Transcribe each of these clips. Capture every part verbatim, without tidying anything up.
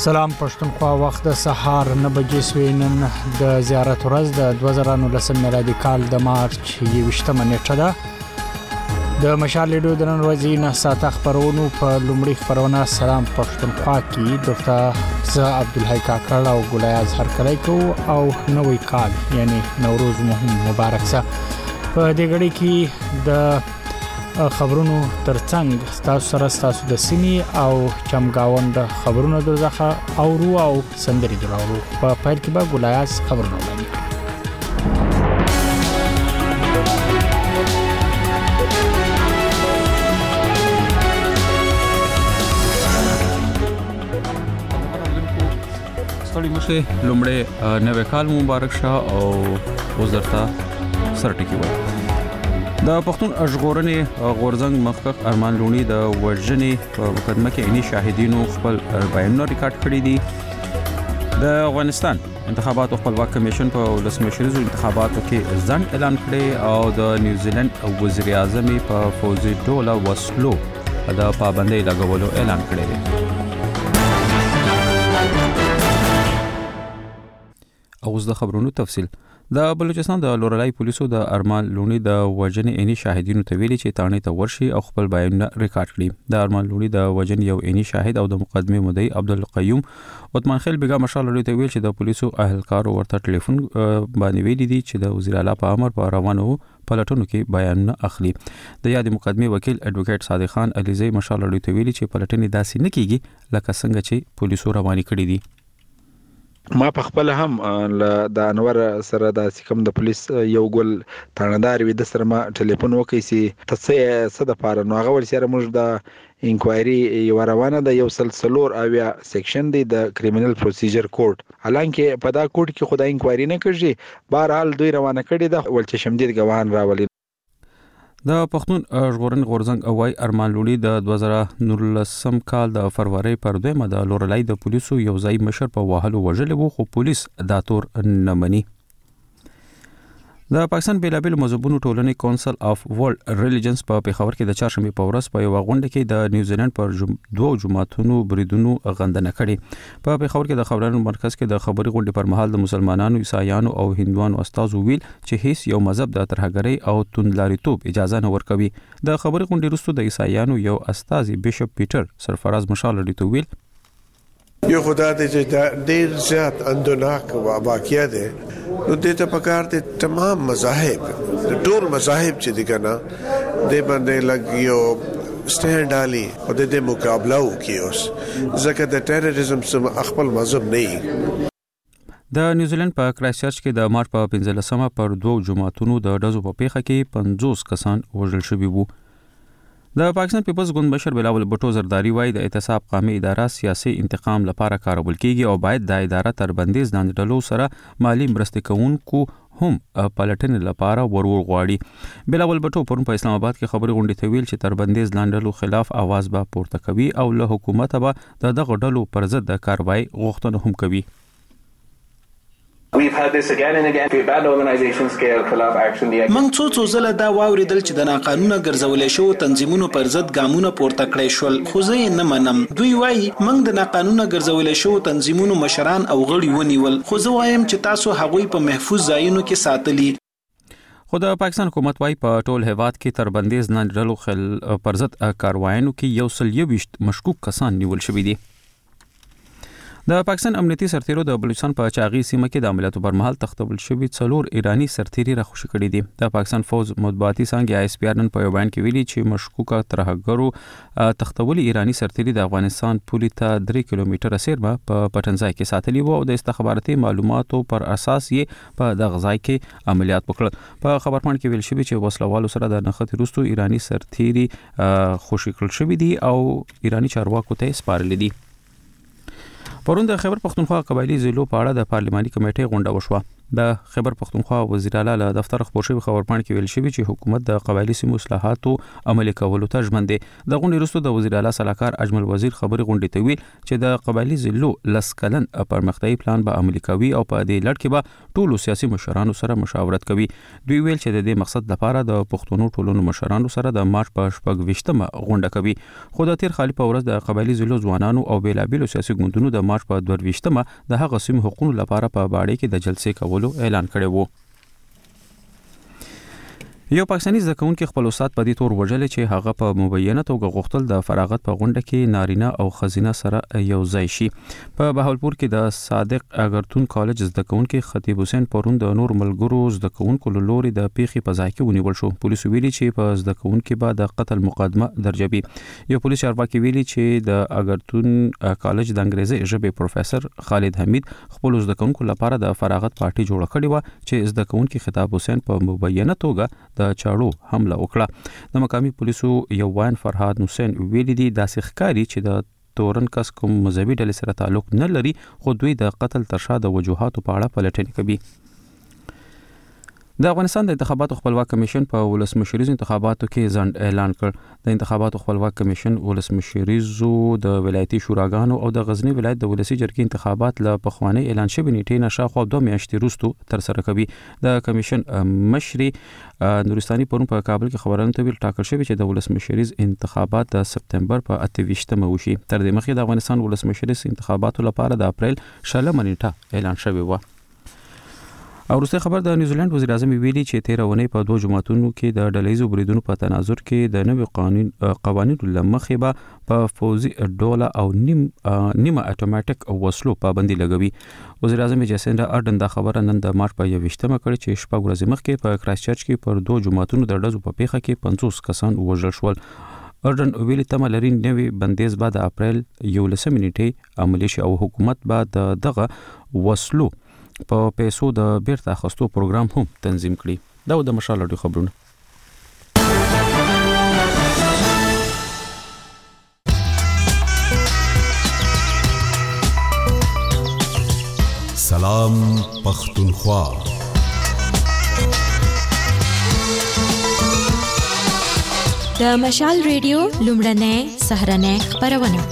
سلام پښتونخوا، وخت د سهار نه بجې سوي. نن د زیارت ورځ د دوه زره نولسم میلادي کال د مارچ یوویشتمه نیټه ده. د مشال ریډیو د نن ورځې نه ساعته خپرونو په لومړي خپرونه سلام پښتونخوا کې درته زه عبدالحی کاکړ او ګلای اظهر کلی کوو او نوی کال یعنی نوروز مهم مبارک سه. په دې غړي کې د خبرونو ترڅنګ تاسو سره تاسو د سیمې او چمګاوند خبرونو درځه او رو او سندري درو. په پایل کې به ګلایاس خبرونه وړاندې کړي. ستړي مشه لومړی نوې کال مبارک شه او وزرتا سرټکی وای. د پښتون اشغورنې غورزنګ مخکخ ارمان لونی د وژنې په مقدمه کې عیني شاهدینو خپل بیانونه ریکارډ کړي دي. د افغانستان انتخاباتو خپلواک کمیشن په ولسمشریزو انتخاباتو کې ځنډ اعلان کړي او د نیوزیلند وزیر اعظم په فوزي ډوله وسلو د پابندۍ لګولو اعلان کړی دی. اوس د خبرونو تفصیل. د بلوچستان د لورلای پولیسو د ارمان لونی د وژنې عیني شاهدینو ته ویلي چې تانه ته ورشي او خپل بیانونه ریکارډ کړي. د ارمان لونی د وژنې یو عیني شاهد او د مقدمه مدعي عبدالقیوم عثمان خیل بیګا مشال لري ته ویل چې د پولیسو اهلکارو ورته ټلیفون باندې ویلي دي چې د وزیر اعلی په امر په روانو پلټونو کې بیانونه اخلي. د یاد مقدمه وکیل اډوکیټ صادق خان علیزی مشال لري ته ویلي چې پلټنې داسې نه کیږي لکه څنګه چې پولیسو رواني کړي دي. ما په خپل هم د انور سره د سکم د پولیس یو ګل تاندار وي د سره ما ټلیفون وکړي سي ته څه د پاره نو هغه ور سره موږ د انکوایري یو روانه د یو سلسلور اویا سیکشن دی د کریمینل پروسیجر کوډ. حالانکه په دا کوډ کې خدای انکوایري نه کړي، بهرحال دوی روانه کړي د ولچ شمدید غواهان راولي. د پښتون ژغورنې غورزنګ اوای ارمان لونی د دوه زره نولسم کال د فروری پر دویمه د لورلای د پولیسو یو ځای مشر په وهلو وژل وو، خو پولیس دا تور نه مني. د پاکستان بیلابل مذهبونو ټولنې کونسل اف ورلد ریلیجنز په پیښور کې د چهارشنبه په ورځ په یو غونډه کې د نیوزیلند پر جم... دوه جماعتونو بریدونو غندنه کړې. په پیښور کې د خبرونو مرکز کې د خبري غونډې پر مهال د مسلمانانو، عیسایانو او هندوانو استازو ویل چې هیڅ یو مذهب د ترهګرۍ او توندلاریتوب اجازه نه ورکوي. د خبري غونډې وروسته د عیسایانو یو استازي بیشپ پیټر سرفراز مشال لري ته ویل یو خدا دې چې ډېر زیات اندوناک واقعیا ده نو دې ته پکار دي تمام مذاهب ټول مذاهب چې دي کنه دې باندې لګ یو سټینډ علي او دې مقابله وکي اوس ځکه د ټیرریزم سم خپل مذهب نه. د نیوزیلند په کرایسټ چرچ کې د مارچ په پنځلسمه پر دوه جماعتونو د ډزو په پیښه کې پنځوس کسان وژل شوي وو. د پاکستان پیپلز ګوند مشر بلاول بټو زرداری وایي د اعتصاب قومي اداره سیاسي انتقام لپاره کارول کیږي او باید د اداره تر بندیز لاندې ډلو سره مالی مرستې کوونکو هم پلټنې لپاره ورور غواړي. بلاول بټو پرون په اسلام آباد کې خبري غونډې ته ویل چې تر بندیز لاندې ډلو خلاف आवाज به پورته کوي او له حکومت به د دغه ډلو پر ضد د کاروایی غوښتنه هم کوي. We've had this again and again. The bad organizations scale خلاف action دی. موږ څو څو ځله دا واوریدل چې د ناقانونه ګرځولې شو تنظیمونو پر ضد ګامونه پورته کړی شول، خو زه نه منم. دوی وایي موږ د ناقانونه ګرځولې شو تنظیمونو مشران او غړي ونیول، خو زه وایم چې تاسو هغوی په محفوظ ځایونو کې ساتلی. خو د پاکستان حکومت وايي په ټول هیواد کې تر بندیز لاندې ډلو خل پر ضد کاروایانو کې یو سل یوویشت مشکوک کسان نیول شوي دي. د پاکستان امنیتي سرتیرو د بلوچستان په چاغي سیمه کې د عملیاتو پر مهال تختول شوی څلور ایرانی سرتیري راخوشي کړي دي. د پاکستان فوج مطبوعاتي څنګه آی اس پی آر نن په یو بیان کې ویلي چې مشکوکه ترهګرو تختولي ایرانی سرتیري د افغانستان پولې ته درې کیلومتره سیرمه په پټنځای کې ساتلي وو او د استخباراتي معلوماتو پر اساس یې په دغه ځای کې عملیات وکړل. په خبرپاڼه کې ویل شوی چې وسلوالو سره د نښتې وروسته ایرانی سرتیري خوشي کړل شوی دي او ایرانی چارواکو ته سپارل دي. پرون د خیبر پښتونخوا قبایلی ضلعو په اړه د پارلماني کمیټې غونډه وشوه. د خیبر پختونخوا وزیر اعلی له دفتر خبر شوی خبرپاڼه کې ویل شوی چې حکومت د قبایلی سیمو اصلاحاتو عملي کولو ته ژمن دی. د غونډې وروسته د وزیر اعلی صلاحکار اجمل وزیر خبري غونډې ته ویل چې د قبایلی ضلعو لس کلن پرمختیايي پلان به عملي کوي او په دې لړ کې به ټولو سیاسي مشرانو سره مشاورت کوي. دوی ویل چې د دې مقصد لپاره د پښتنو ټولنو مشرانو سره د مارچ په شپږ ویشتمه غونډه کوي. خو د تیر خالي په ورځ د قبایلی ضلعو ځوانانو او بیلابیلو سیاسي ګوندونو د مارچ په دوه ویشتمه د هغه سیمو حقوقو لپاره په باړې کې د جلسې کولو اعلان کړی وو. یو پاکستاني ځکهونکي خپل استاد په دې تور وژل چې هغه په مبینه توګه غوښتل د فراغت په غونډه کې نارینه او خزینه سره یو ځای شي. په بهاولپور کې د صادق اګرتون کالج ځکهونکي خطیب حسین پرون د نور ملګرو ځکهونکو لوري د پیخي په ځای کې ونیول شو. پولیس ویلي چې په ځکهونکي به د قتل مقدمه درجه وي. یو پولیس چارواکي ویلي چې د اګرتون کالج د انګریزي ژبې پروفیسور خالد حمید خپل ځکهونکو لپاره د فراغت پارټي جوړه کړې و چې ځکهونکي خطاب حسین په مبینه توګه د چاړو حمله وکړه. د مقامي پولیسو یو وان فرهاد حسین ویلي دي داسې ښکاري چې د تورن کس کوم مذهبي ډلې سره تعلق نه لري خو دوی د قتل تر شا د وجوهاتو په اړه پلټنې کوي. د افغانستان د انتخاباتو خپلواک کمیشن په ولسمشریزو انتخاباتو کې ځنډ اعلان کړ. د انتخاباتو خپلواک کمیشن ولسمشریزو د ولایتي شوراګانو او د غزنی ولایت د ولسی جرګې انتخابات له پخوانی اعلان شوی نیټې نه شاوخوا دوه میاشتې وروسته تر سره کوي. د کمیشن مشري نورستاني پرون په کابل کې خبرونه ته ویل ټاکل شوی چې د ولسمشریز انتخابات د سپتمبر په اته ویشتمه وشي. تر دې مخکې د افغانستان ولسمشریز انتخاباتو لپاره د اپریل شلمه نیټه اعلان شوی و. او وروسته خبر د نیوزیلند وزیر اعظم ویلي چې تیر اونۍ په دوه جماعتونو کې د ډلهیزو بریدونو په تناظر کې د نوي قانون قوانینو لمخې به په فوزي ډوله او نیم نیمه اتوماتیک وسلو پابندي لګوي. وزیر اعظم جیسنډا ارډن دا خبره نن د مارچ په یوویشتمه کړې چې شپږ ورځې مخکې په کرایسټ چرچ کې پر دوه جماعتونو د ډزو په پیښه کې پنځوس کسان وژل شول. ارډن ویلي تمه لري نوي بندیز بعد د اپریل یولسمې نیټې عملي شي او حکومت به د دغه وسلو په پیسو د بیرته اخیستو پروګرام هم تنظیم کړي. دا د مشال اړو خبرونه. سلام پختونخوا. د مشال ریډیو لومړنۍ سهرنۍ خبرونه.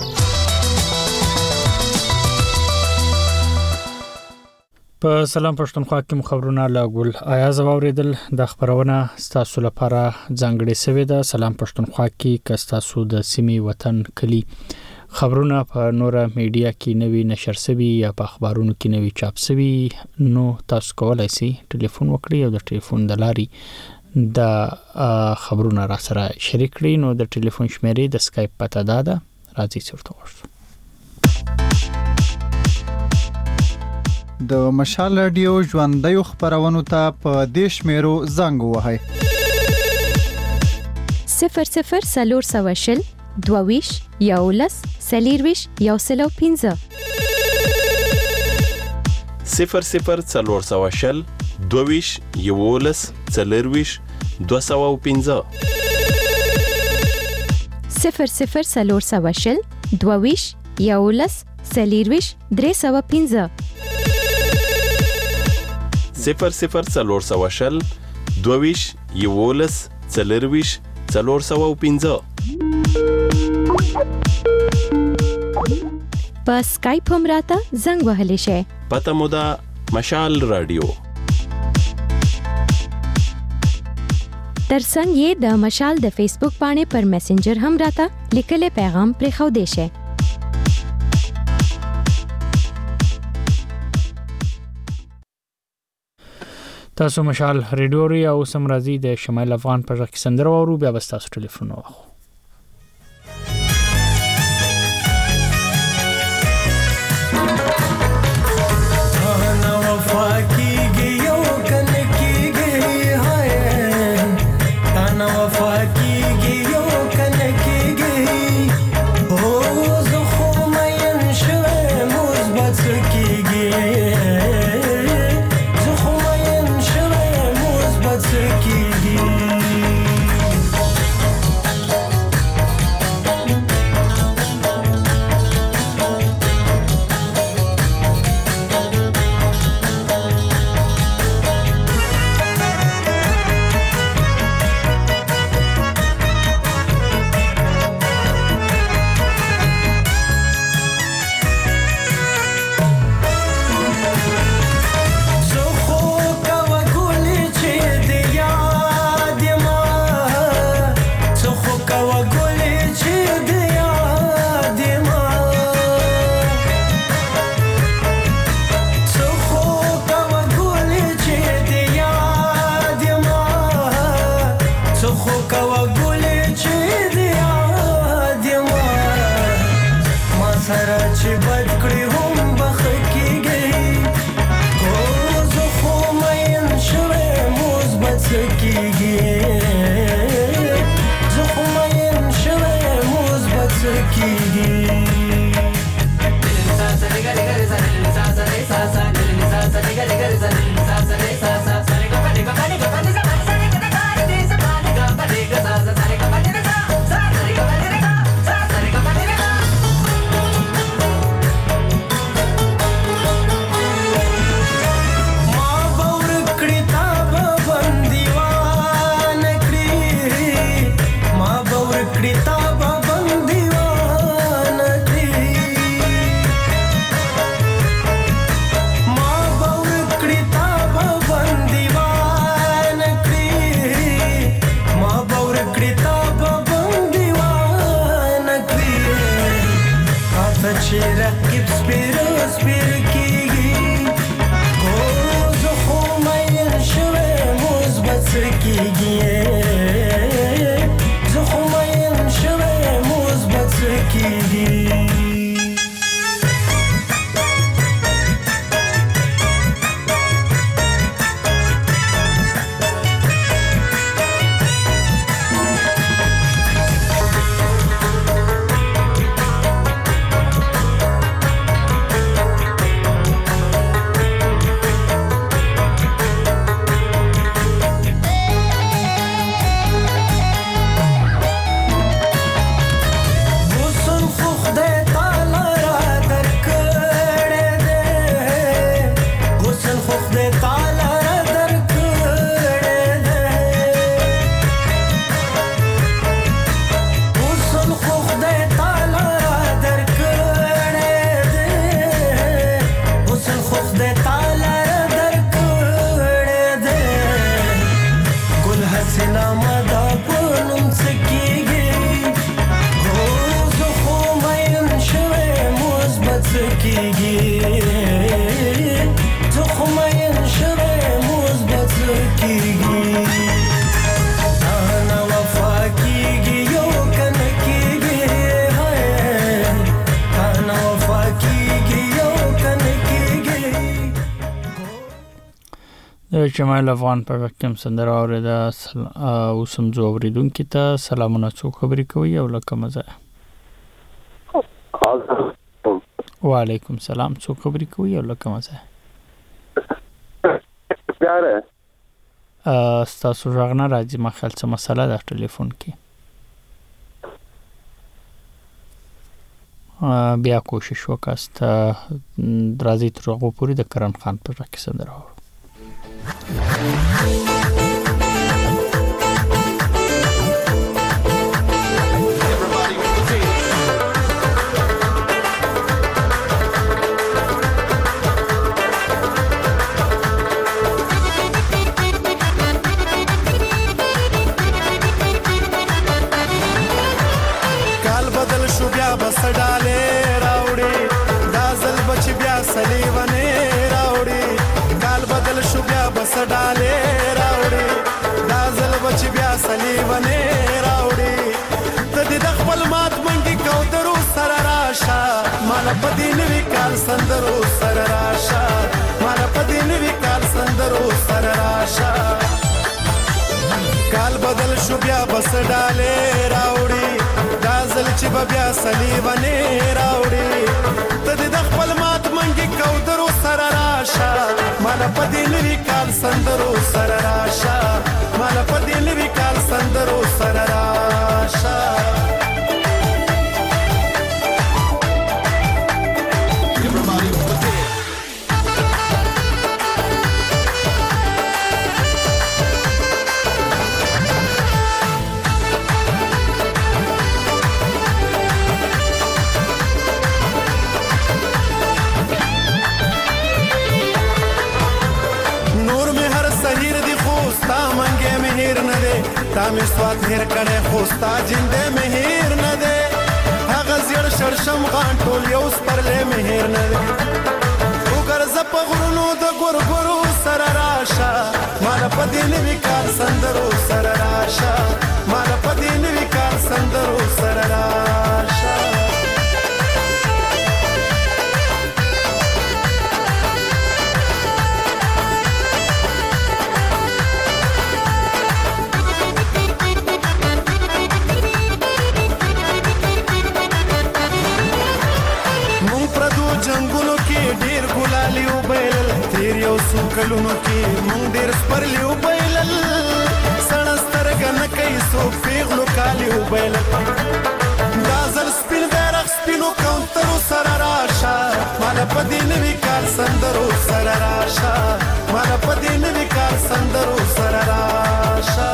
په سلام پښتونخوا کې خبرونه لا ګل آیاز اوریدل د خبرونه ستاسو لپاره ځانګړي سوي ده. سلام پښتونخوا کې کستاسو د سیمې وطن کلی خبرونه په نوره میډیا کې نوي نشر سوي یا په اخبارونو کې نوي چاپ سوي نو تاسو کولای شئ ټلیفون وکړئ او د ټلیفون د لارې د خبرونه را سره شریک کړئ. نو د ټلیفون شمیرې د اسکایپ پته ده راځي څورته ورسو. د مشال رادیو ژوندۍ خبرونو ته په دیش میرو زنګ وهاي صفر صفر سلور سواشل دوویش یولس سلیرویش یوسلو پینزه صفر صفر سلور سواشل دوویش یولس سلیرویش دوسو پینزه صفر صفر سلور سواشل دوویش یولس سلیرویش درې سوه پینزه صفر صفر سلور سوه شل دوویش یولس څلرویش څلور سوه پنځه. په سکایپ هم راته زنګ وهلی شئ. پته مو ده مشال رادیو. ترڅنګ یې د مشال د فیسبوک باندې پر میسنجر هم راته لیکلي پیغام پرېښودی شئ. تاسو مشال ریډیو او سمرازي د شمال افغان پر کې سندره وورو بیا بس تاسو ټلیفون واخو. کیږي زه خو مین شوی مثبت کیږي جمال افغان په وکم سندره اوریدا او سمجو اوریدونکو ته سلامونه څو خبرې کوي او لکه مزه وعلیکم سلام څو خبرې کوي او لکه مزه یاره تاسو ژغنه راځي ما خپل څه مسله د ټلیفون کې بیا کوشش وکاست درازي تر هغه پورې د کرن خان په وکه سندره پدینوی کال سندرو سر راشا مالا پدینوی کال سندرو سر راشا کال بدل شو بیا بس ډاله راوړي دازل چې بیا سلیونه راوړي ته د خپل مات منګي کو درو سر راشا مالا پدینوی کال سندرو سر راشا مالا پدینوی کال سندرو سر راشا تامې سوات هیر کړي خوستا جنده مهیر نه ده هغه زړ شړشم غان ټول یو سپرلې مهیر نه ده وګرځ په غرونو د ګورګورو سره راشه مال پدې نوي کار سندرو سره راشه مال پدې نوي کار سندرو سره راشه کلونو کې مونږ ډېر سپرلی وبایلل سړه سترګه نه کوي څوک پیغلو کالي وبایلل دا ځل سپین بیرغ سپینو کونترو سره راشه ماله په دې نوي کال سندرو سره راشه ماله په دې نوي کال سندرو سره راشه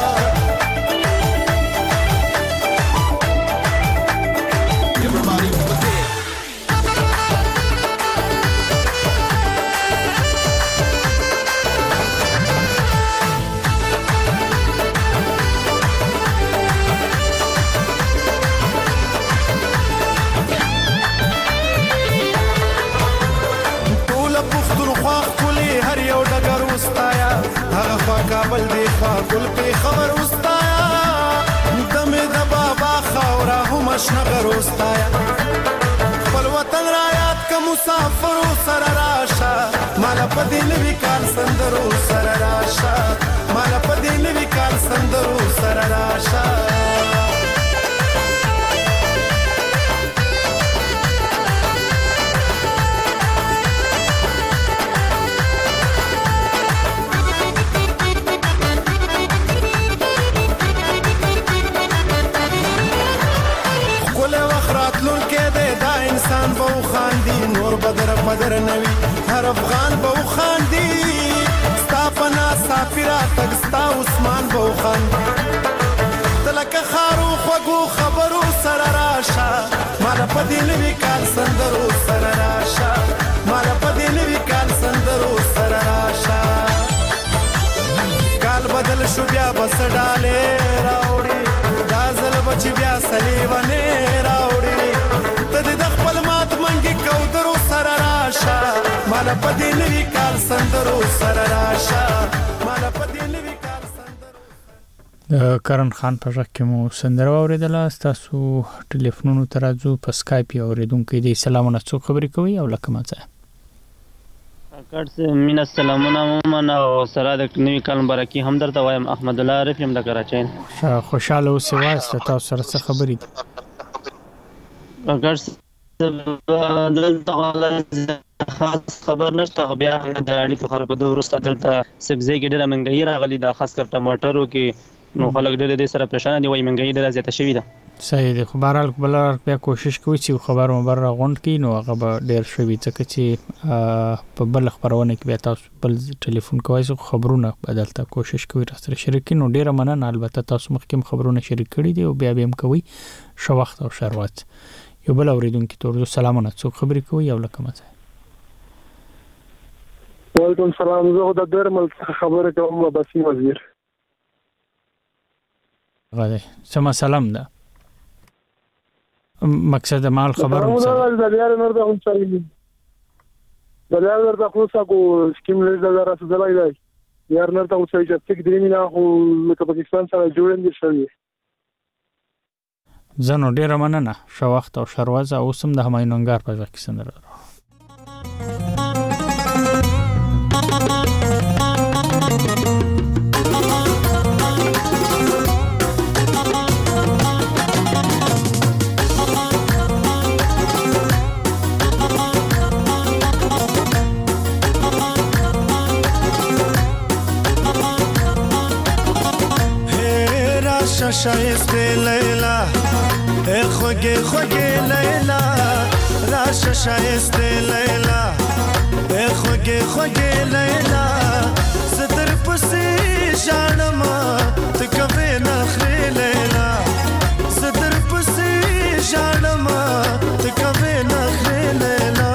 کابل دی خوا ګل په خبر واستایا دمه د بابا خاورا هم شنغر واستایا خپل وطن را یاد ک مسافر سره راشه مال په دې نوی کال سندرو سره راشه مال په دې نوی کال سندرو سره راشه انسان بو خاندي نور بدر بدر نوي هر افغان بو خاندي ستا پنا سافرا تک ستا عثمان بو خاندي تلک خارو خوغو خبرو سر راشه مال پدی نوی کال سندرو سر راشه مال پدی نوی کال سندرو سر راشه کال بدل شو بیا بس ډاله راوړي دازل بچ بیا سلیونه راوړي مالا پدې نوی کال سندرو سره راشه مالا پدې نوی کال سندرو کرن خان په ځکه کې مو سندره اوریدله تاسو ټلیفونونو ترازو په اسکایپ اوریدونکو دې سلامونه څو خبرې کوي او لکه ماته کارت مين السلامونه من او سره د نوی کال مبارکي هم درته وایم احمد الله عارف يم د کراچۍ خوشاله اوسې واسطه تاسو سره څه خبرې دي کارت دلته خاص خبر نشته بیا د اړیکو خراب د ورسته دلته سبزی کې ډېره منګي راغلي دا خاص کر ټماټرو کې نو خلک ډېر دې سره پریشان دي وای منګي ډېره زیاته شوې ده صحیح دی خو بهرحال بل بیا کوشش کوي چې خبر مبر غونډ کړي نو هغه به ډېر شوي ځکه چې په بل خبرونه کې بیا تاسو بل ټلیفون کوئ زه خبرونه بدلته کوشش کوي را سره شریک نو ډېر مننه البته تاسو مخکې خبرونه شریک کړي دي او بیا به هم کوي شو وخت او شروات یو بل اوریدونکو ته سلامونه څو خبرې کوي او لکه مته وعلیکم سلام زه د درمل خبره کوم باسم وزیر غواړي سم سلام ده مقصد مال خبرم څه ده د یار نور د اون څه دی د یار نور د خو څه سکیم لږ د راس دلای دی یار نور ته څه چې تک درې مینا خو لکه پاکستان سره جوړندې شوی زنو ډیره مننه شو وخت او شروازه او سم د هماینونګار په ځکه سندره شایسته لیلا اے خوگے خوگے لیلا راش شایسته لیلا اے خوگے خوگے لیلا صدر پسی جانما تکوے نخری لیلا صدر پسی جانما تکوے نخری لیلا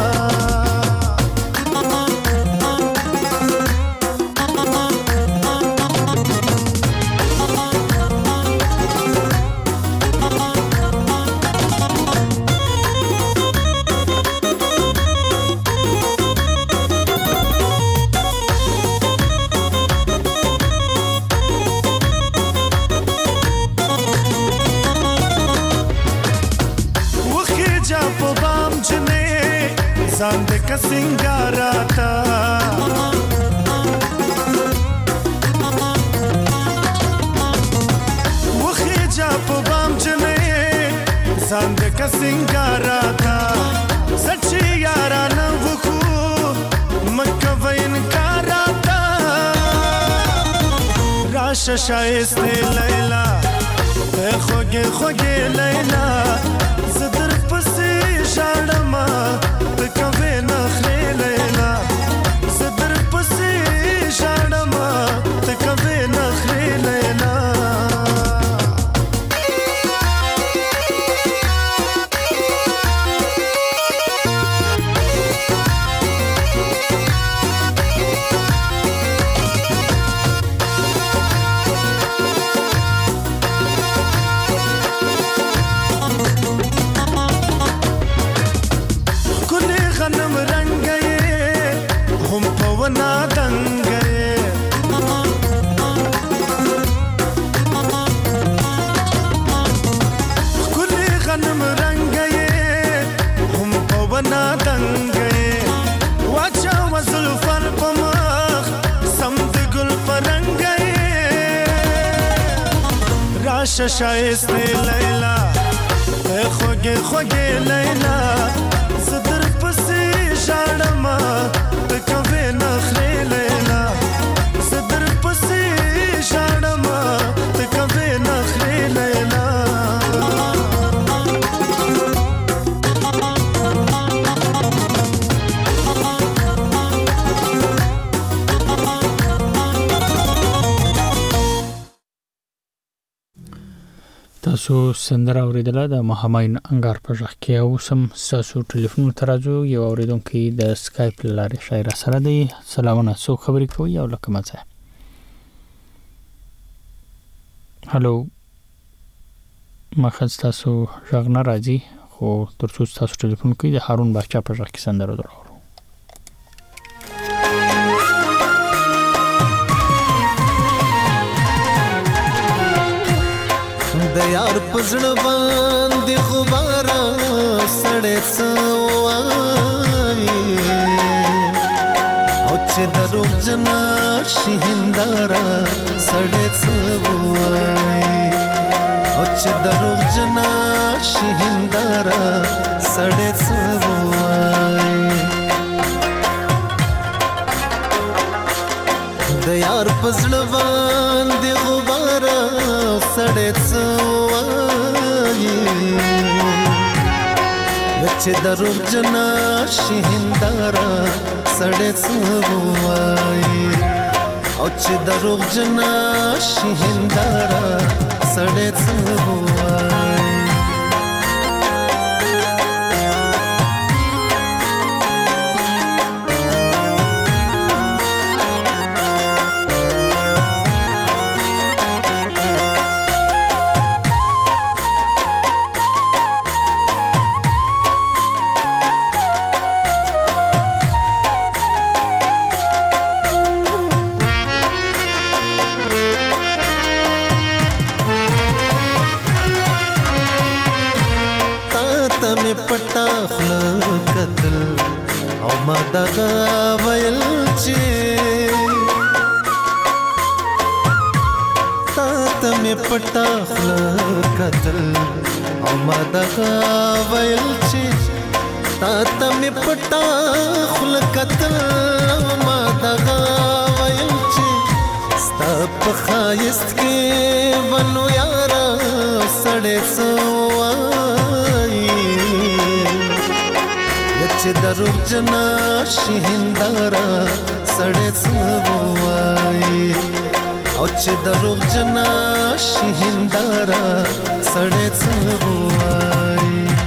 زاند کا سنگاراتا وخی جا په بام جنې زاند کا سنگاراتا سچي یارانه وخو مکه وین کاراتا راش شایسته لیلا خوږه خوږه لیلا زدر پسې شاړما تکوي نخري لیلا زدر پسې شاړما تکوي نخري لیلا غنم راشه شایسته لیلا خوږې خوږې لیلا صدر پسې ژاړم ته کوې نخرې لیلا صدر پسې ژاړم ته کوې نخرې لیلا تاسو سندره اوریدله د محمد انګار په ژغ کې او سم تاسو ټلیفون ترازو یو اوریدونکو د اسکایپ لاره شاعر سره دی سلامونه سو خبرې کوي او لکه مزه هالو مخه تاسو ژغ نه راځي خو ترڅو تاسو ټلیفون کوي د هارون بچا په ژغ کې سندره درو د یار پزړ باندې غبارا سړې سوای او چې درو جنا شهندارا سړې سوای او چې درو جنا شهندارا سړې سوای د یار پزړ باندې غبارا سړې سوای چې درو جنا شهندارا سړې سوای او چې درو جنا شهندارا سړې سوای پټا خل قتل او ما دغه ویل چې تا ته مې پټا خل قتل او ما دغه ویل چې تا ته مې پټا خل قتل او ما دغه ویل چې ستا په خایست کې ونو یارا سړې سوای چې درو جنا شهندارا سړې سوای او چې درو جنا شهندارا سړې سوای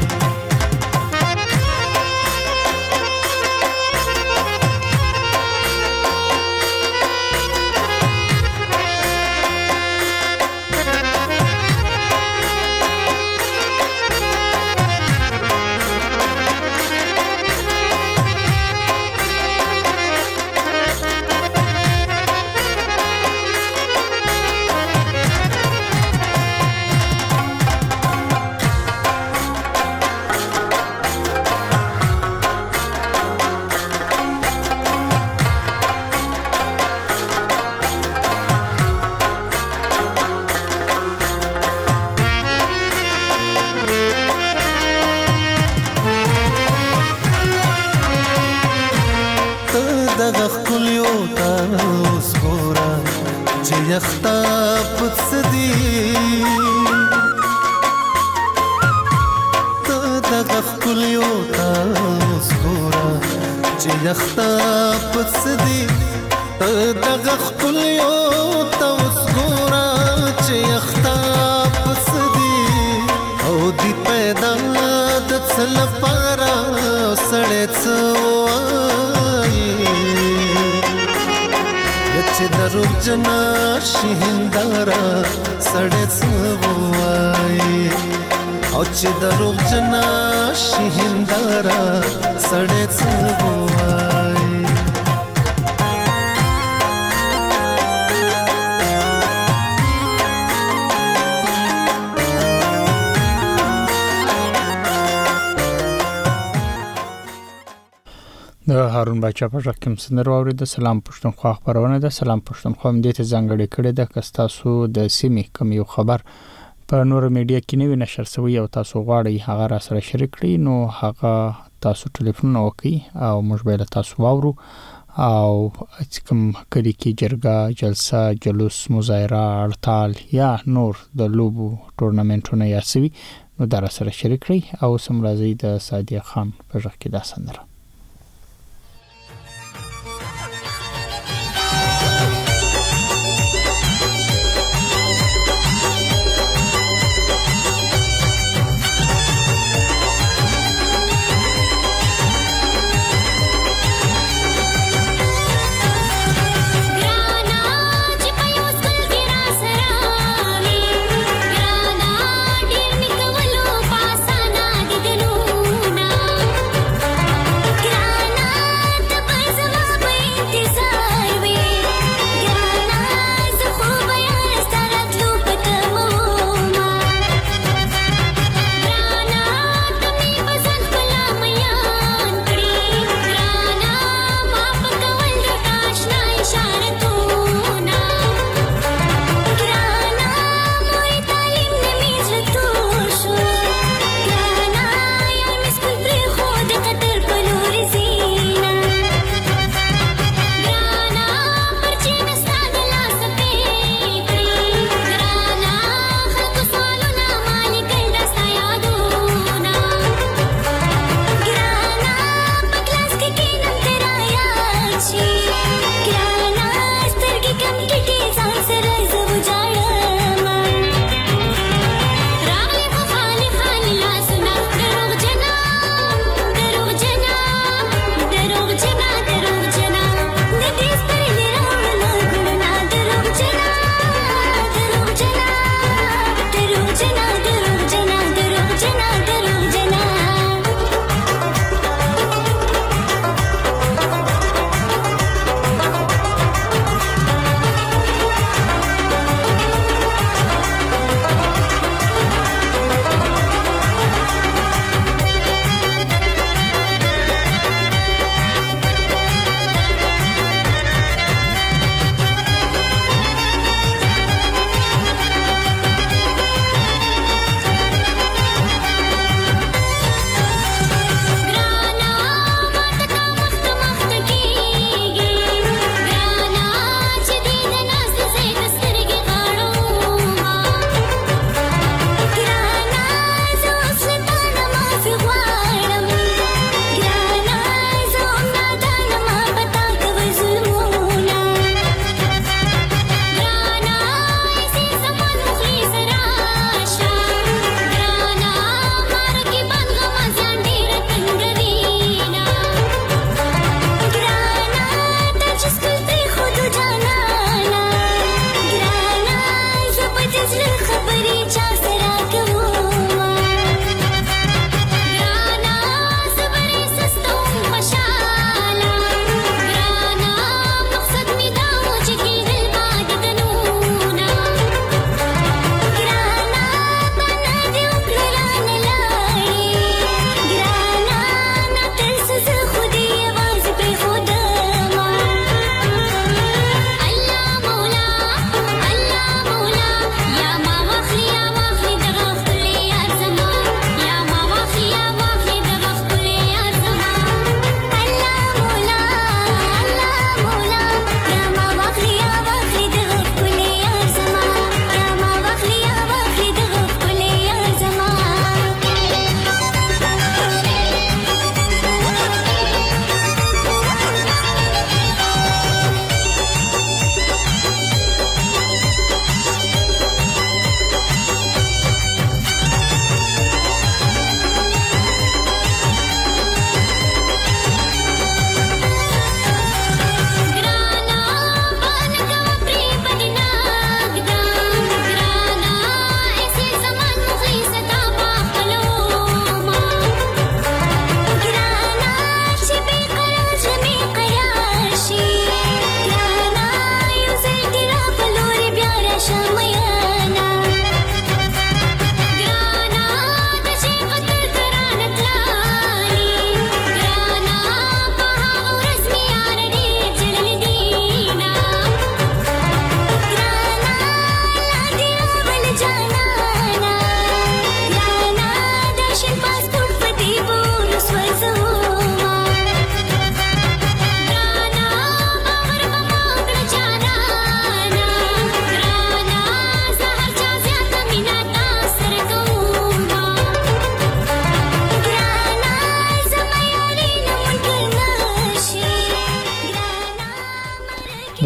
دغه خلیو تاس ګورا چې یختا پڅدي دغه خلیو تاس ګورا چې یختا پڅدي دغه خلیو تاس ګورا چې یختا پڅدي او دی پیدا د څل پارا سړې سوای چې درو جنا شهندارا سړې سوای او چې درو جنا شهندارا سړې سوای د هارون بچا په ژغ کې سندره واورید. سلام پښتونخوا خبرونه ده. سلام پښتونخوا دې ته ځانګړې کړې ده که تاسو د سیمې کوم یو خبر په نور میډیا کې نوی نشر شوی او تاسو غواړئ هغه را سره شریک کړئ نو هغه تاسو ټلیفون وکړئ او موږ به تاسو واورو او کوم کلی کې جرګه جلسه جلوس مظاهره هړتال یا نور د لوبو ټورنمنټونه یا سوي نو در سره شریک کړئ او سمرازي د سادیه خان په ځخ کې دا سندره Gracias.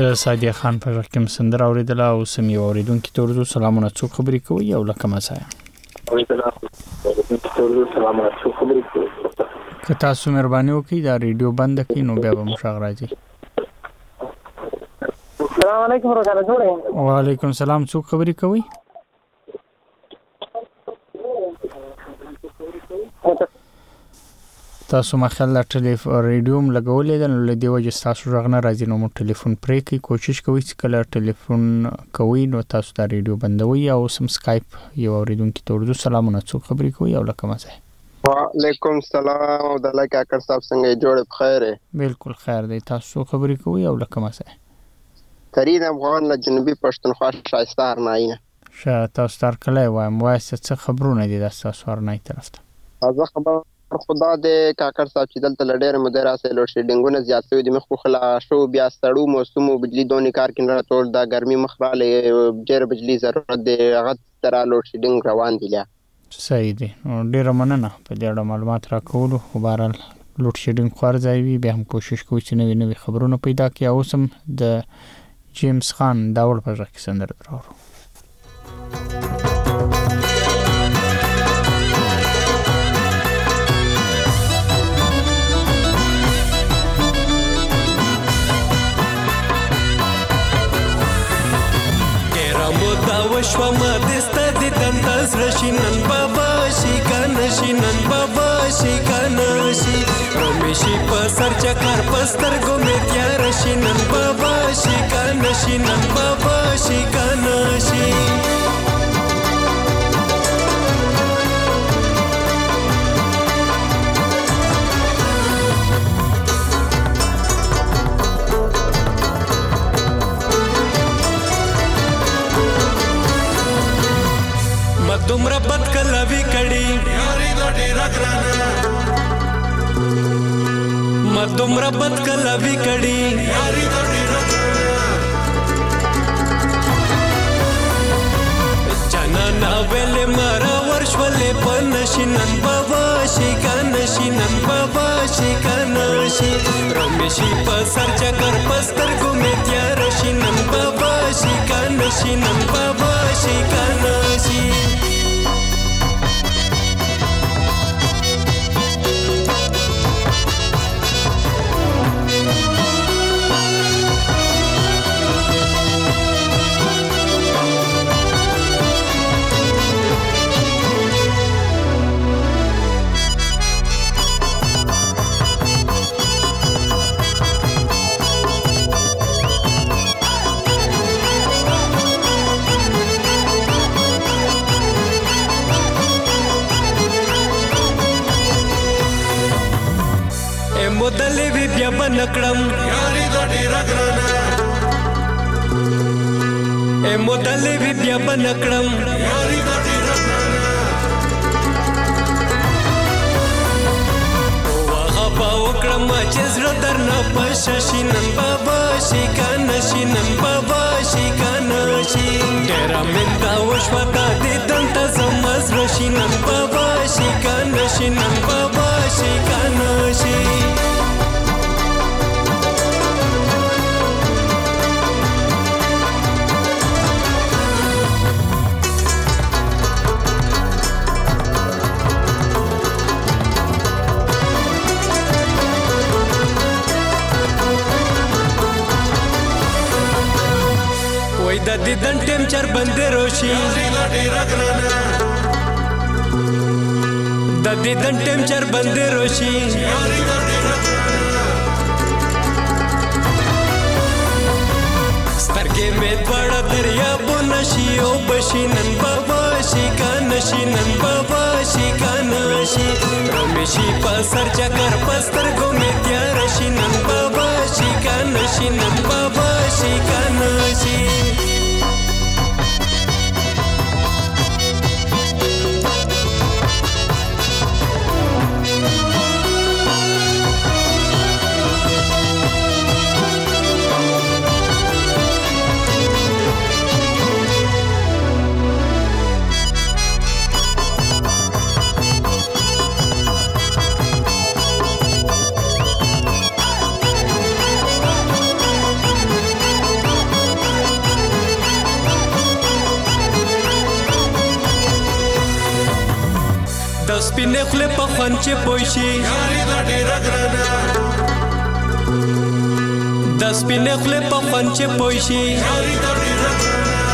د سادیه خان په ژغ کې مسندر اوریدله او سمي اوریدونکو ته ورزو سلامونه څوک خبرې کوي او لکه مسایا که تاسو مهرباني وکړئ دا ریډیو بند کړئ نو بیا به مو غږ راځي. السلام علیکم ورحمۃ الله. وعلیکم السلام. څوک خبرې کوي؟ تاسو مخال ټلیفون ریډیوم لګولې ده نو لدی وجه تاسو غږ نه راځي نو مو ټلیفون پرې کی کوشش کوئ چې کله ټلیفون کوي نو تاسو دا ریډیو بندوي او سم سکایپ یو اوریدونکو ته ورزو سلامونه څوک خبرې کوي او لکه مزه. وعلیکم السلام او د لکه کاکر صاحب څنګه جوړ بخیر؟ بالکل خیر دی. تاسو خبرې کوي او لکه مزه. کریم افغان له جنوبي پښتونخوا شایسته ارناینه. شه تاسو تر کله وایم وایسه څه خبرونه دي تاسو ارنای طرف ته؟ تازه خبر خدا دې کاکر صاحب چې دلته لډېر مدیر اسه لوډ شیډینګونه زیات شوی دي. مخ خلا شو بیا ستړو موسمو بجلی دونی کار کې نه ټول دا ګرمي مخراله ډېر بجلی ضرورت دی هغه تر لوډ شیډینګ روان دي. لا صحیح دی. ډېر مننه په دې اړه معلومات راکولو. خو بهرحال لوډ شیډینګ خور ځای وي بیا هم کوشش کوو چې نوې نوې خبرونه پیدا کړو. اوس هم د جیمز خان داول په ژغ کې سندره درو. وشو ما دستا د تنداز رشینن بابا شي کنه شینن بابا شي کنه شي رومشي په سر چکر پستر ګو می تیار شینن بابا شي کنه شینن بابا شي کنه شي دومره بد کلوي کړي یاري د ډیر ګرانه ما دومره بد کلوي کړي یاري د ډیر ګرانه جانا نا ویل مارا ورشولې پنشینن بابا شي کنه شینن بابا شي کنه شي رومشي په سر چکر پستر ګو می تیار شینن بابا شي کنه شینن بابا شي کنه شي مودلې وی بیا بنکړم یاري د ډیر ګرانه اے مودلې وی بیا بنکړم یاري د ډیر ګرانه واه په وکړم چې زړه درنه پښ شینن بابا شي کنه شینن بابا شي کنه شي ډیر من دا وشو تا دې دلته زمز رشینن بابا شي کنه شینن بابا شي کنه شي د دیدن ټیم چر بندې روشي د دیدن ټیم چر بندې روشي سترګې مې پړه دریابونه شي او بشینن بابا شي کنه شینن بابا شي کنه شي رومشي په سر چکر پستر ګو می تیار شینن بابا شي کنه شینن بابا شي کنه شي د سپینې خولې په خوند چې پوه شي یاري دا ډېره ګرانه د سپینې خولې په خوند چې پوه شي یاري دا ډېره ګرانه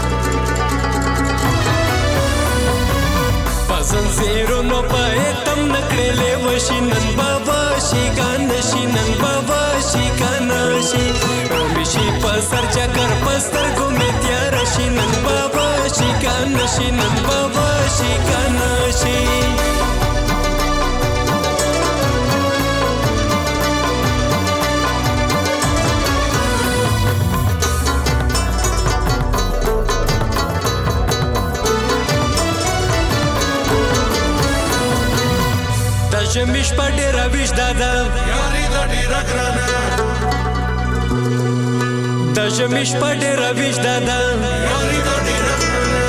په زنځیرونو په اتم نه کړېلې وشي نن به وشي که نه شي نن به وشي که نه شي رومي شي په سر چکر په سترګو مې تیاره شي نن به وشي که نه شي نن به وشي که نه شي ژمي شپه ډېره ویښده ده یاري دا ډېره ګرانه د ژمي شپه ډېره ویښده ده یاري دا ډېره ګرانه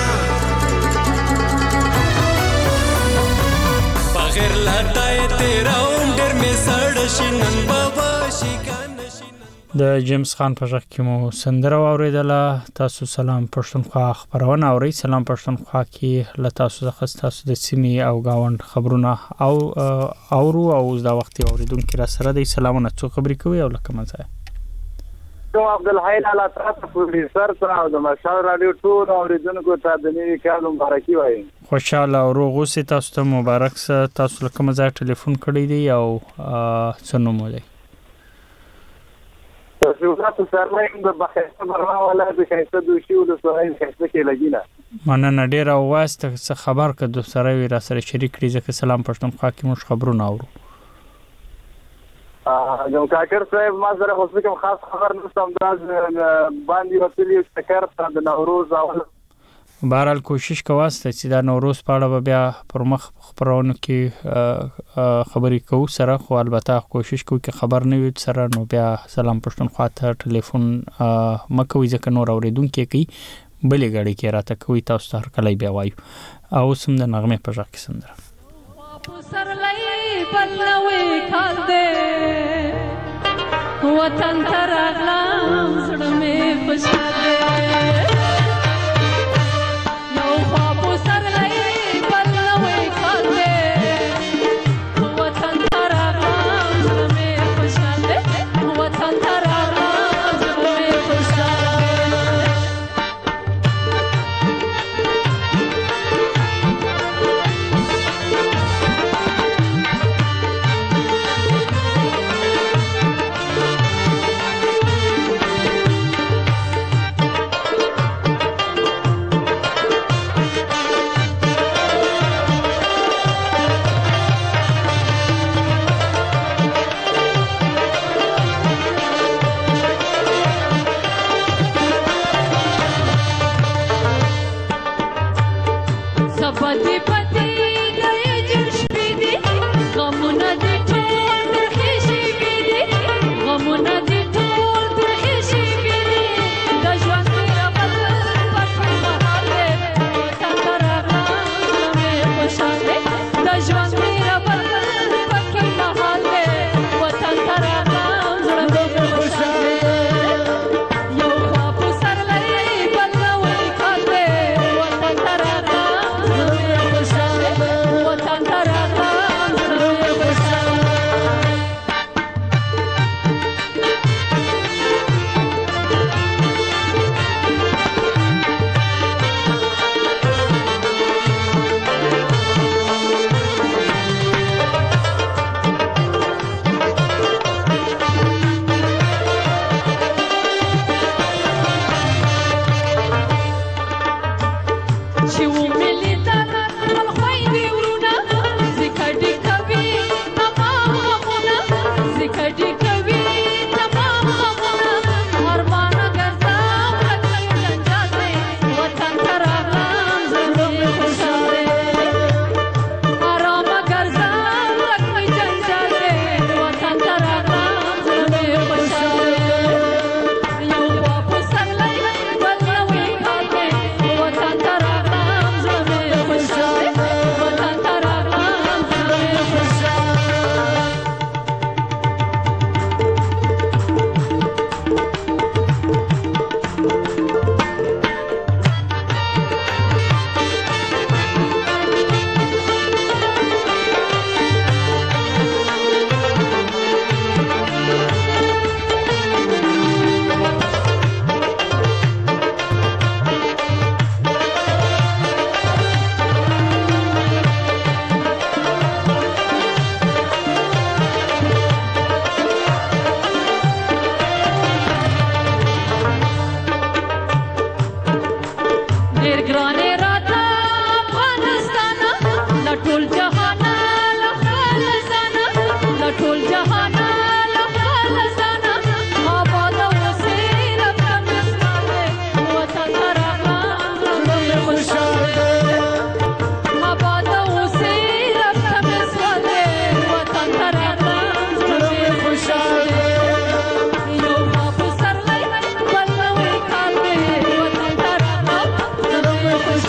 بغیر له تا یې تېروم ډېر مې سړه شي نن به وشي که نه شي د جیمز خان په غږ کې مو سندره واورېدله. تاسو سلام پښتونخوا خپرونه اورئ. سلام پښتونخوا کې له تاسو څخه تاسو د سیمې او ګاونډ خبرونه او اورو او دا وخت اوریدونکو را سره د سلامونه څو خبرې کوي او لکه مزه کوم عبدالحی لاله تاسو پروډوسر سره او د مشال رادیو ټول اوریدونکو ته د نوي کال مبارکي وایم. خوشاله او روغ اوسئ. تاسو ته مبارک سه. تاسو لکه مزه ټلیفون کړی دی او څه نوم دی؟ تاسو سره موږ د بخښه بروا ولا د خیسته دوشي او د سوال خیسته کې لګینا مننه ډیر او واسطه څه خبر کړو سره وی را سره شریک کړي ځکه سلام پښتونخوا کې موږ خبرونه اورو. ا نو کاکر صاحب ما سره خو څه خاص خبر نشته انداز باندې وتلی تکر د نوروز اول بهرحال کوشش کواسته چې دا نوروز په اړه بیا پر مخ خبرونه کې خبرې کوو سره خو البته کوشش کوو چې خبر نه وي سره نو بیا سلام پښتونخوا ته ټلیفون مکوې ځکه نور اوریدونکو کې بلې غړي کې راته کوي تاسو هر کله بیا وایو او سم د نغمه په ځکه سندره سر لای بلوي کال دې وطن تر اغلام زړه مې خوشاله خوشاله ډېر ګرانې راته افغانستانه له ټول جهانه له خپل ځانه له ټول جهانه له خپل ځانه آباد اوسې ربه مې ستا دی وطن ته راغلم زړه مې خوشحال دی آباد اوسې ربه مې ستا دی وطن ته راغلم زړه مې خوشحال دی یو ما پسرلی بل نوی کال دی وطن ته راغلم زړه مې خوشحال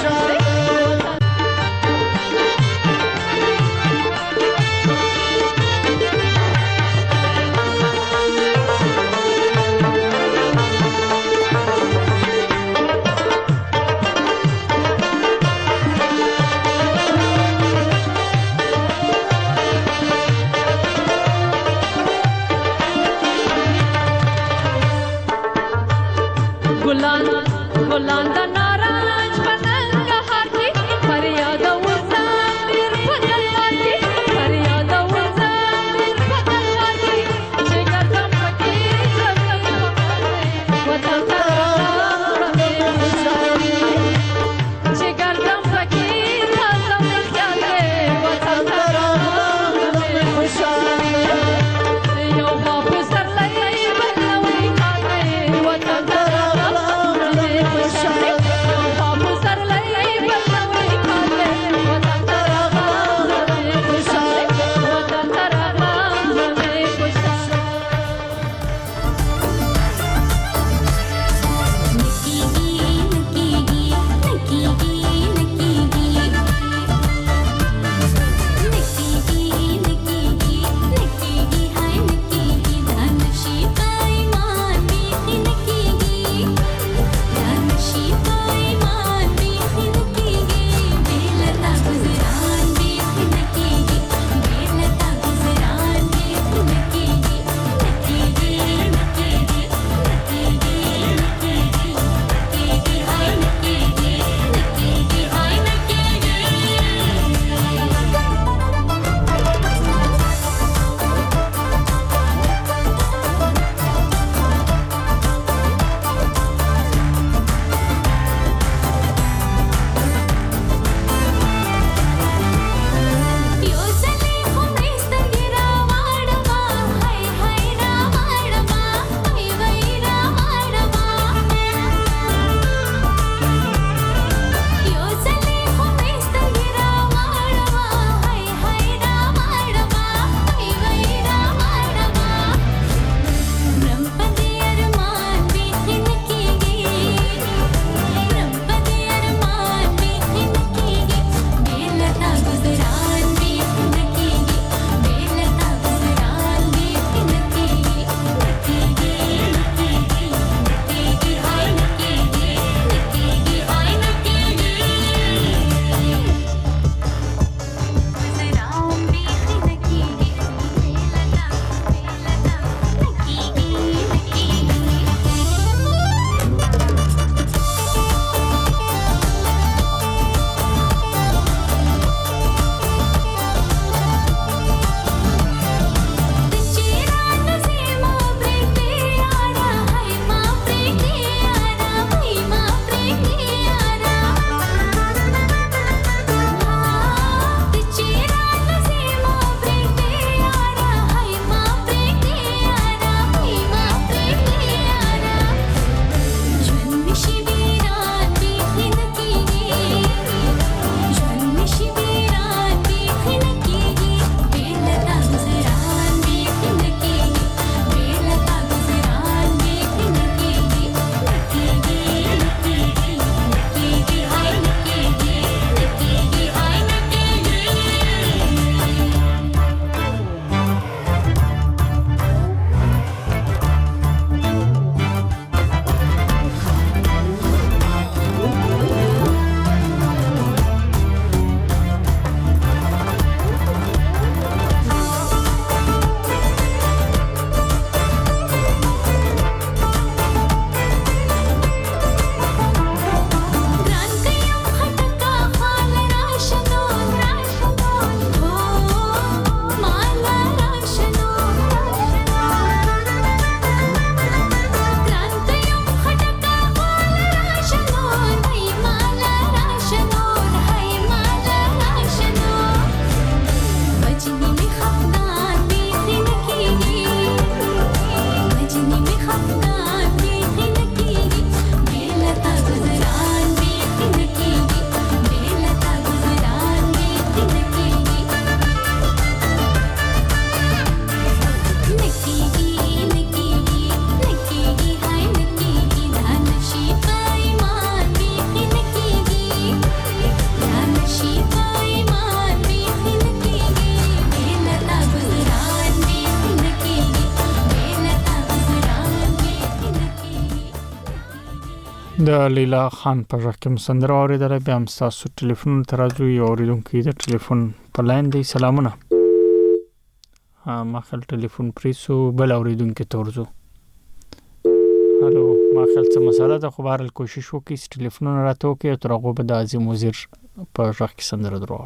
د لیلا خان په ژغ کې مسندر اوریدل بیا هم تاسو ټلیفون ترازو یو اوریدونکو د ټلیفون په لاین دی. سلامونه. ها ما خل ټلیفون پریسو بل اوریدونکو تورزو. هالو ما خل څه مساله د خو بهر کوشش وکړي ټلیفون راته وکړي تر هغه به د عظیم وزیر په ژغ کې سندره درو.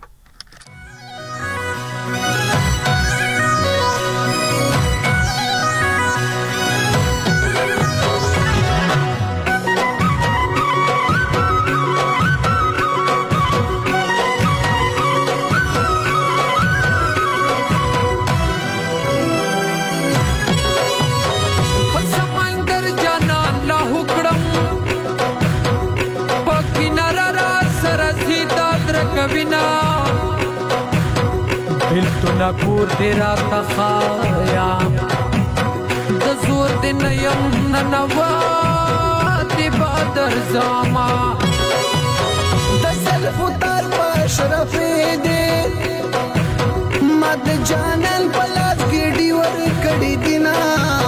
بلتنا کور دی را تخایا د زور دی نیم ننوا دی بادر زاما د سلف تر پشرفی دی مد جانل پلاس گیڈی ور کڑی دینا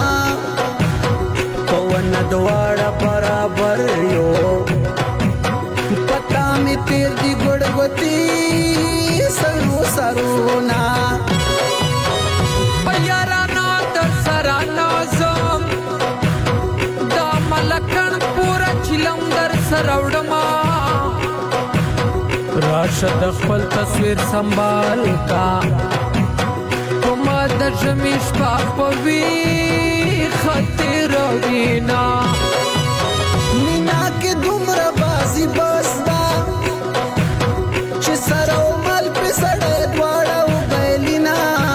پون دوارا برابر یو پتا می تیر دی گڑ گتی سرو سرونا پیارانا در سرانا زم دا ملکن پورا چلم در سروڑما راشد خپل تصویر سنبال کا کما در جمیش پاک پوی خطی روینا مینا کے دمر بازی بستا چه سرو مل پی سڑے دوارا و بیلینا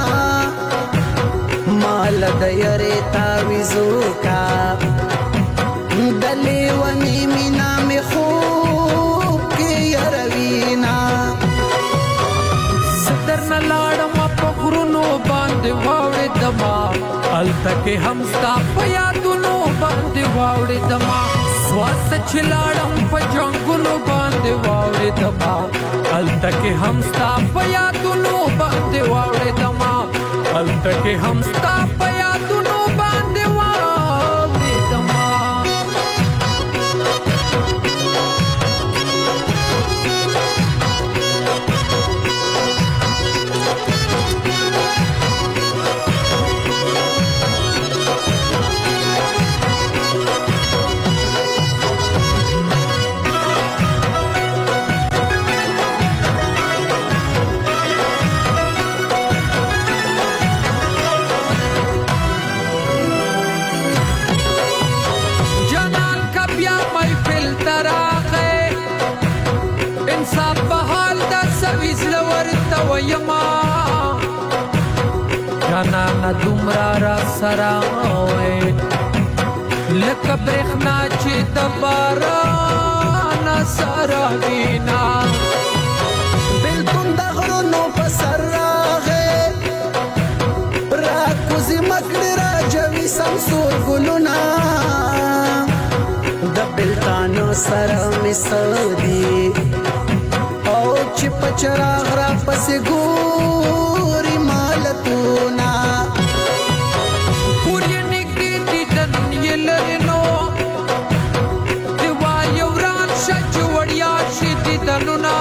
مال دیاری تاویزو کا دلی و نیمینا می خوب کی یروینا صدر نلارم پخرونو باندی واوڑی دما التکی ہمستا پیادونو باندی واوڑی دما سواست چلاڑم پا جنگونو باندی واوڑی دما التکی ہمستا پیادونو باندی واوڑی دما التکی ہمستا پیادونو باندی واوڑی دما جانانا دومرا را سراوے لکه برخنا چې د باران سراوینا بلکون د غرونو په سر راغې را کوزي مکړې را جوي سمسور ګلونه د بلتانو سره مې سودي او چې په چراغ را پسې ګوري مالتونه پورې نږدې دیدن یې لرې نو دیوا یو ران شه چې وړیا شي دیدنونه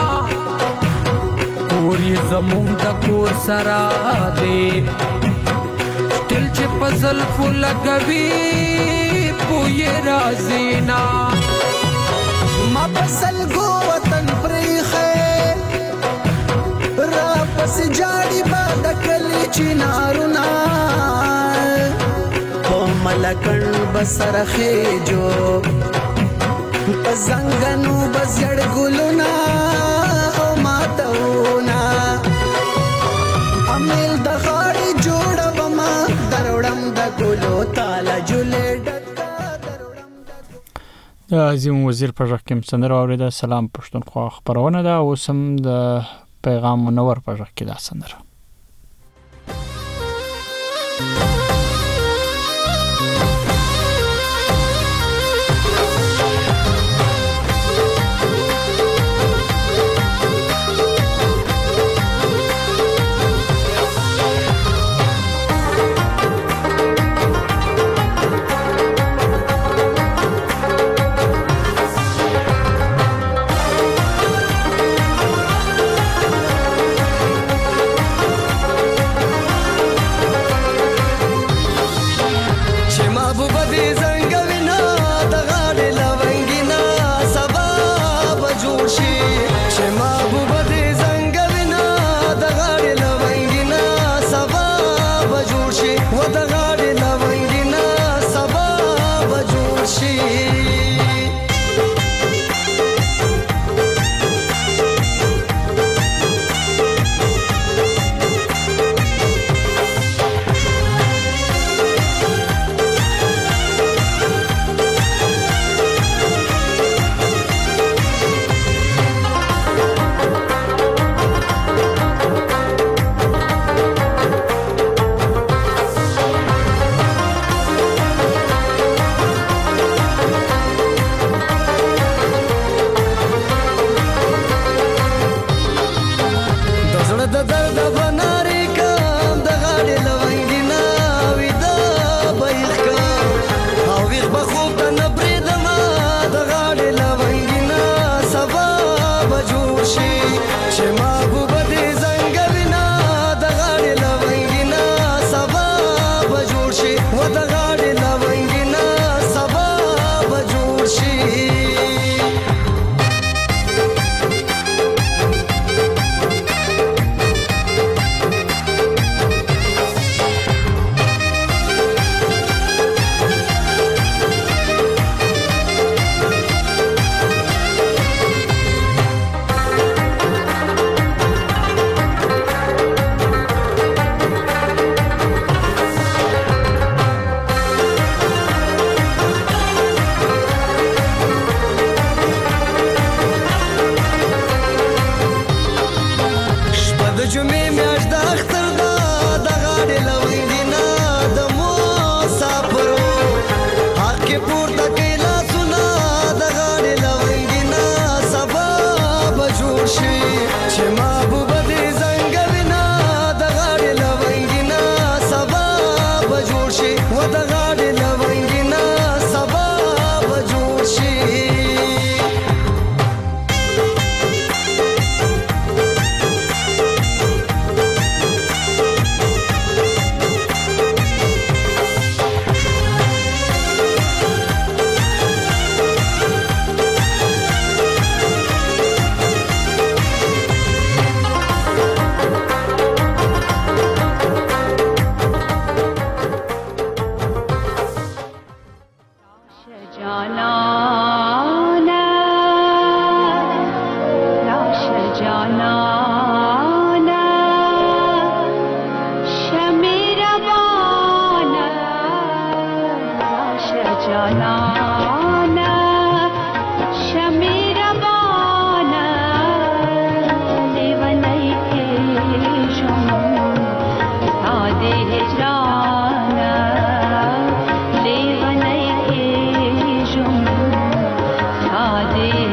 کور یې زمونږ د کور سره دی ټل چې په زلفو لګوي پویې راځي نه ما په سلګو وطن پرېښی را پسې جاړي به د کلي چنارونه په ملکڼ به سره خېجو په زنګنو به زیړ ګلونه او ماتونه امیل د غاړې جوړه به ما دروړم د ګلو تاله جولې د عظیم وزیر په ژغ کې سندره اوریده. سلام پښتونخوا خبرونه ده. اوس هم د پیغام منور په ژغ کې دا سندره. थे